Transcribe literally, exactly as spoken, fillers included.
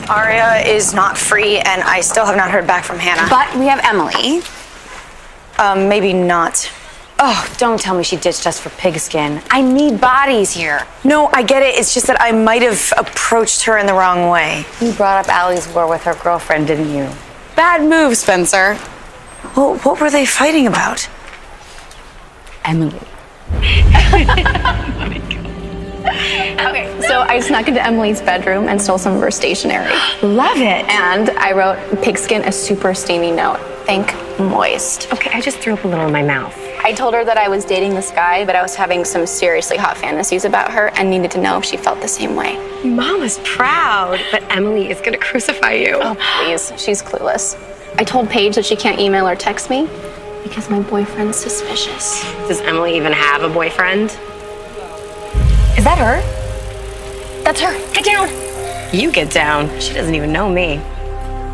Aria is not free, and I still have not heard back from Hannah. But we have Emily. Um, maybe not. Oh, don't tell me she ditched us for Pigskin. I need bodies here. No, I get it. It's just that I might have approached her in the wrong way. You brought up Allie's war with her girlfriend, didn't you? Bad move, Spencer. Well, what were they fighting about? Emily. Okay, so I snuck into Emily's bedroom and stole some of her stationery. Love it. And I wrote Pigskin a super steamy note. Think moist. Okay, I just threw up a little in my mouth. I told her that I was dating this guy, but I was having some seriously hot fantasies about her and needed to know if she felt the same way. Mama's proud, but Emily is gonna crucify you. Oh, please. She's clueless. I told Paige that she can't email or text me because my boyfriend's suspicious. Does Emily even have a boyfriend? Is that her? That's her. Get down. You get down. She doesn't even know me.